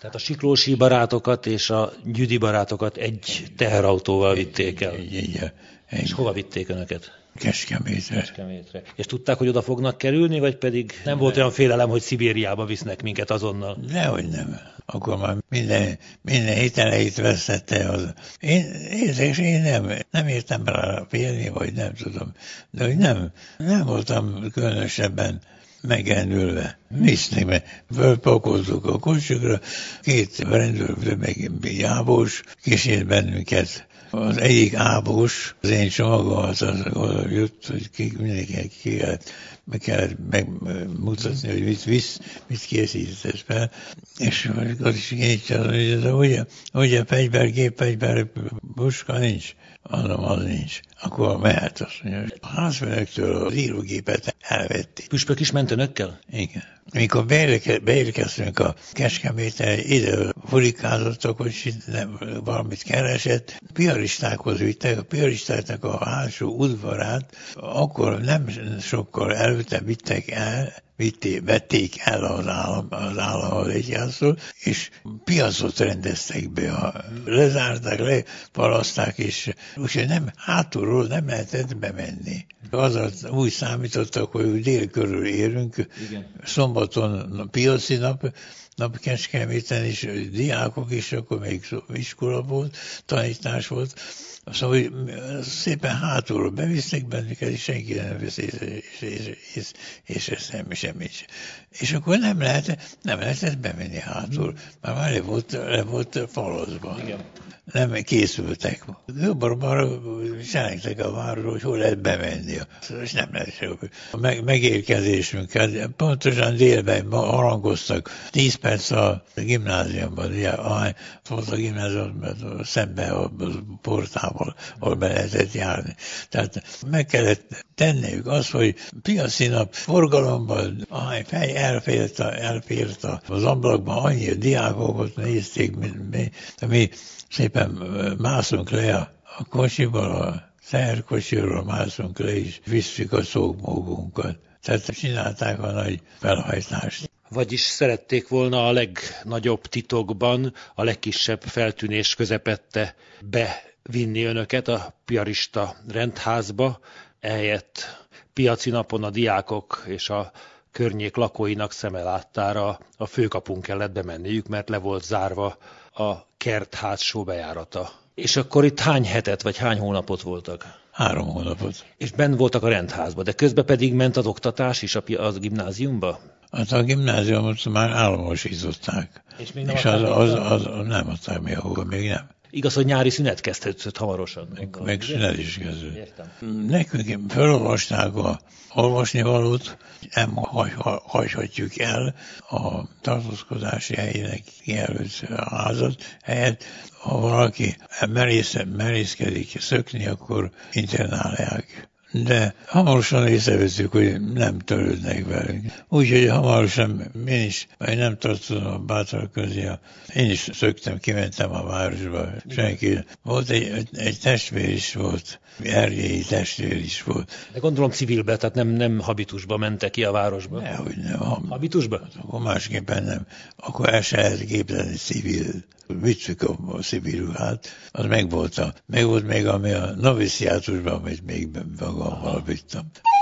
Tehát a siklósi barátokat és a gyüdi barátokat egy teherautóval vitték el. Egy, egy, egy, egy. És hova vitték önöket? Kecskemétre. Kecskemétre. És tudták, hogy oda fognak kerülni, vagy pedig nem volt olyan félelem, hogy Szibériába visznek minket azonnal? Dehogy nem. Akkor már minden, minden hiteleit vesztette az. Én, és én nem, nem értem rá félni, vagy nem tudom. De hogy nem, nem voltam különösebben megrendülve. Visznek be, fölpakoltuk a kocsikra, két rendőr, meg ábos kísért bennünket. Az egyik ábos, az én csomagomat az oda jött, hogy ki, mindenkinek ki kellett, meg kellett megmutatni, hogy mit visz, mit készített fel, és akkor is én csinálom, de ugye, ugye fegyver, gépfegyver, puska nincs. Mondom, az nincs. Akkor mehet, azt mondja, a házfőnöktől az írógépet elvették. Püspök is ment önökkel? Igen. Mikor beérkeztünk a Kecskemétre, ide furikázottak, hogy nem, valamit keresett, piaristákhoz vittek, a piaristáknak a hátsó udvarát, akkor nem sokkal előtte vittek el, vitték, vették el az állam, az állam egyháztól, és piacot rendeztek be, a, lezárták, lepalaszták, és úgyhogy nem, hátulról nem lehetett bemenni. Azzal úgy számítottak, hogy dél körül érünk, igen. Szombaton piaci nap, nap Kecskeméten is, diákok is, akkor még iskola volt, tanítás volt, szóval szépen hátulról bevisznek bennünket, és senki nem vesz észre, és, és, és, és ez nem semmit sem. És akkor nem lehet, nem lehetett bemenni hátul, már már le volt, le volt falozva. Igen. Nem készültek. Jobban selektek a városról, hogy hol lehet bemenni. És nem lehet sem. A meg, megérkezésünket pontosan délben harangoztak. Tíz perc a gimnáziumban, ugye, volt a gimnáziumban szemben a portával, ahol be lehetett járni. Tehát meg kellett tenniük azt, hogy piaci nap forgalomban, ahány fej elfért, elfért az ablakban, annyi diákokat nézték, mint mi, mi szépen mászunk le a kocsiból, a teherkocsiról mászunk le, és visszük a szógmógunkat. Tehát csinálták a nagy felhajtást. Vagyis szerették volna a legnagyobb titokban, a legkisebb feltűnés közepette bevinni önöket a piarista rendházba, ehelyett piaci napon a diákok és a környék lakóinak szeme láttára a főkapun kellett bemenniük, mert le volt zárva a kert hátsó bejárata. És akkor itt hány hetet, vagy hány hónapot voltak? Három hónapot. És benn voltak a rendházba, de közben pedig ment az oktatás is a, a gimnáziumba? Hát a gimnáziumot már államosították. És, még nem és az, az, az, az nem adták még, ahol még nem. Igaz, hogy nyári szünet kezdődött hamarosan. Meg, meg szünet is kezdődött. Nekünk felolvasták a olvasnivalót, nem hagyhatjuk el a tartózkodási helyének kijelölt házat helyett. Ha valaki merész, merészkedik szökni, akkor internálják. De hamarosan észrevettük, hogy nem törődnek velünk. Úgyhogy hamarosan én is, mert nem tartozom a bátrak közé, én is szöktem, kimentem a városba. Senki. Volt egy, egy testvér is volt, ergélyi testvér is volt. De gondolom civilbe, tehát nem, nem habitusba mentek ki a városba? Nehogy nem. Ha, habitusba? Hát, akkor másképpen nem. Akkor el se lehet képzelni civil. Vittük a, a civil ruhát, az megvolt, a, megvolt még ami a noviciátusban, amit még magammal vittem.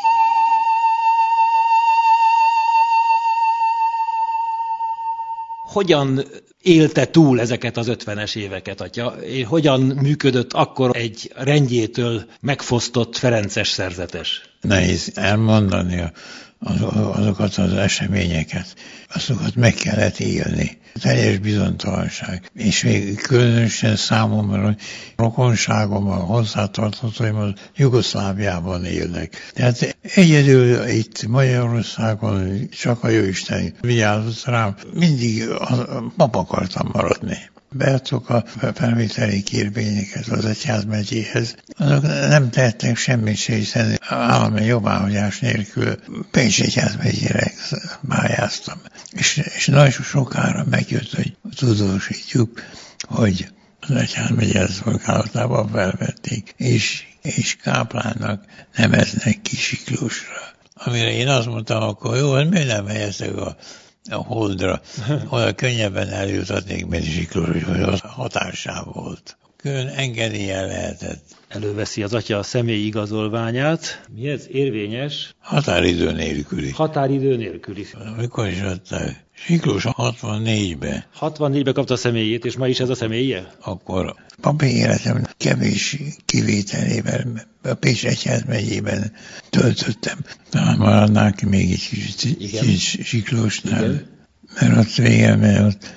Hogyan élte túl ezeket az ötvenes éveket, atya? Hogyan működött akkor egy rendjétől megfosztott ferences szerzetes? Nehéz elmondani a azokat az eseményeket, azokat meg kellett élni. Teljes bizonytalanság. És még különösen számomra, hogy rokonságommal, hozzátartozóim az Jugoszláviában élnek. Tehát egyedül itt Magyarországon csak a Jóisten vigyázott rám. Mindig pap akartam maradni. Beadtuk a felvételi kérvényeket az egyházmegyéhez. Azok nem tehettek semmit se, hiszen állami jobbáhagyás nélkül Pécs egyházmegyére pályáztam. És, és nagyon sokára megjött, hogy tudósítjuk, hogy az egyházmegye szolgálatában felvették, és, és káplánnak neveznek ki Siklósra. Amire én azt mondtam, akkor jó, hogy miért nem helyeztek a a Holdra, olyan könnyebben eljutatnék, mint Siklós, hogy az hatásáv volt. Külön engedéllyel lehetett. Előveszi az atya a személyi igazolványát. Mi ez? Érvényes? Határidő nélküli. Határidő nélküli. Amikor is adták? Siklós hatvannégyben. hatvannégyben kapta a személyét, és ma is ez a személye? Akkor papi életem kevés kivételével a Pécs egyházmegyében töltöttem. Talán maradnák még egy kicsit Siklósnál. Igen. Mert ott végül, mert ott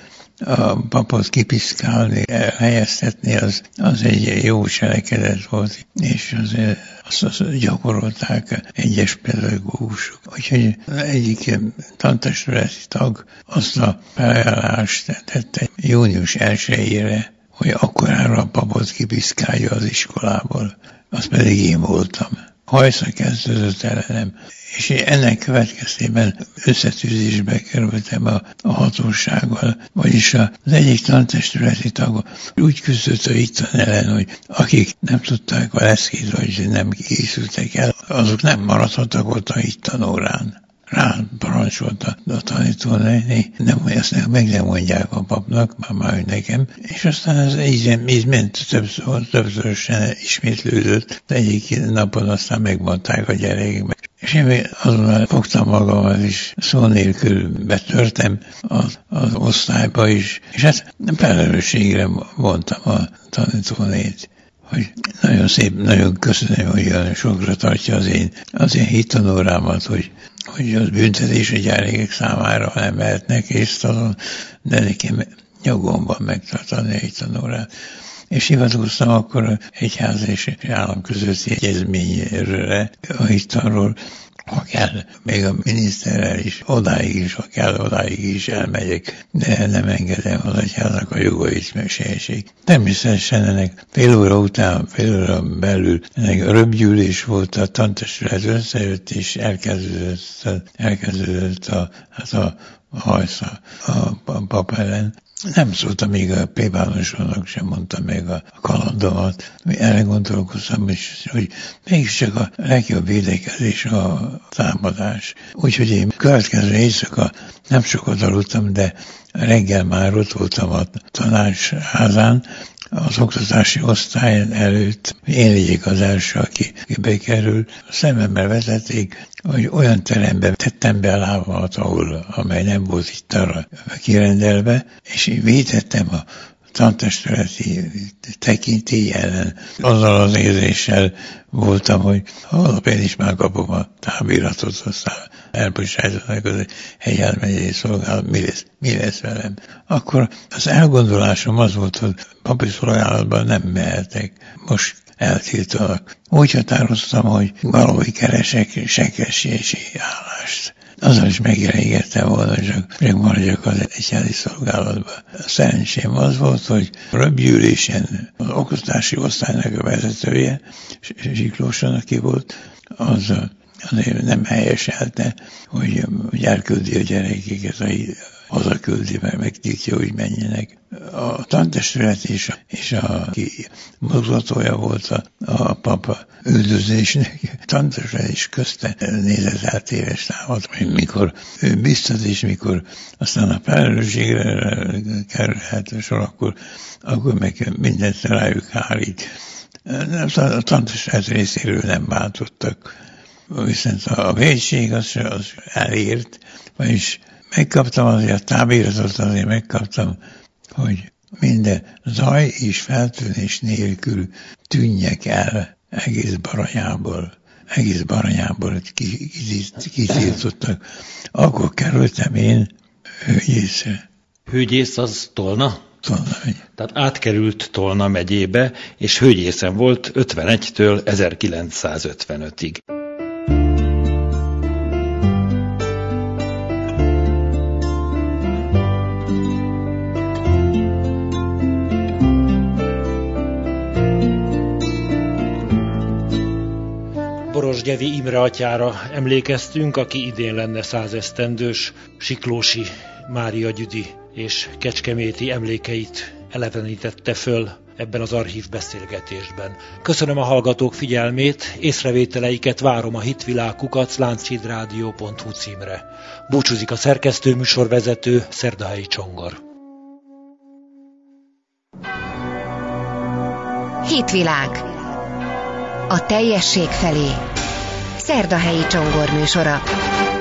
a papot kipiszkálni, helyeztetni, az, az egy jó cselekedet volt, és azért azt, azt gyakorolták egyes pedagógusok. Úgyhogy egyik tantestületi tag azt a felajánlást tette június elsejére, hogy akkorára a papot kipiszkálja az iskolából. Az pedig én voltam. Hajsza kezdődött ellenem, és ennek következtében összetűzésbe kerültem a, a hatósággal, vagyis az egyik tantestületi tag úgy küzdött a ittan ellen, hogy akik nem tudták a leszkét, vagy nem készültek el, azok nem maradhattak ott a ittanórán. Rám parancsolta a tanítónéni, nem, ezt meg nem mondják a papnak, már már nekem, és aztán ez így, így ment többször, többszörösen ismétlődött, de egyik napon aztán megmondták a gyerekeknek. És én még azonnal fogtam magamat is, szó nélkül betörtem az, az osztályba is, és hát felelősségre mondtam a tanítónét, hogy nagyon szép, nagyon köszönöm, hogy olyan sokra tartja az én, az én hittanórámat, hogy, hogy az büntetés a gyerekek számára nem mehetnek részt azon, de nekem nyugodtan megtartani a hittanórát. És hivatkoztam akkor egyház és állam közötti egyezményre a hittanról, ha kell, még a miniszterrel is, odáig is, ha kell, odáig is elmegyek, de nem engedem az egyháznak a jogait megsejtség. Természetesen ennek fél óra után, fél óra belül ennek röpgyűlés volt, a tantestület összejött, és elkezdődött, elkezdődött a, hát a, a hajsza a, a pap ellen. Nem szóltam még a plébánosoknak, sem mondtam meg a kalandomat. Erre gondolkoztam is, hogy mégiscsak a legjobb védekezés a támadás. Úgyhogy én következő éjszaka nem sokat aludtam, de reggel már ott voltam a tanácsházán, az oktatási osztály előtt. Én legyek az első, aki bekerül. A szememmel vezették, hogy olyan teremben tettem be a lábamat, ahol, amely nem volt itt arra kirendelve, és én vétettem a tantestületi tekintély ellen. Azzal az érzéssel voltam, hogy holnap én is már kapom a tábiratot, aztán elbocsájtanak az egyházmegyei szolgálat, mi lesz, mi lesz velem. Akkor az elgondolásom az volt, hogy papi szolgálatban nem mehetek. Most eltiltanak. Úgy határoztam, hogy valahogy keresek sekesési állást. Azzal is megidegettem volna, csak megmaradjak az egyházi szolgálatban. Szerencsém az volt, hogy a röpgyűlésen az oktatási osztálynak a vezetője, Siklóson, aki volt, az azért nem helyeselte, hogy, hogy elküldi a gyerekeket, hazaküldi, mert megtiltja, hogy menjenek. A tantestület és, és a ki mozgatója volt a, a papa üldözésnek. A tantestület is közte nézett el téves távot, mikor ő biztos, és mikor aztán a felelősségre kerülhet sor, akkor, akkor meg mindent rájuk hárít. A tantestület részéről nem váltottak. Viszont a vétség az, az elért, vagyis megkaptam azért a tábiratot, azért megkaptam, hogy minden zaj és feltűnés nélkül tűnjek el egész Baranyából. Egész Baranyából kitiltottak. Akkor kerültem én Hőgyészre. Hőgyész az Tolna? Tolna megy. Tehát átkerült Tolna megyébe, és Hőgyészen volt ötvenegytől ezerkilencszázötvenötig. Borosgyevi Imre atyára emlékeztünk, aki idén lenne százesztendős, Siklósi Mária Gyüdi és kecskeméti emlékeit elevenítette föl ebben az archív beszélgetésben. Köszönöm a hallgatók figyelmét, észrevételeiket várom a hitvilág kukac lánchídradió pont hu címre. Búcsúzik a szerkesztő műsorvezető, Szerdahelyi Csongor. Hitvilág. A teljesség felé. Szerdahelyi Csongor műsora.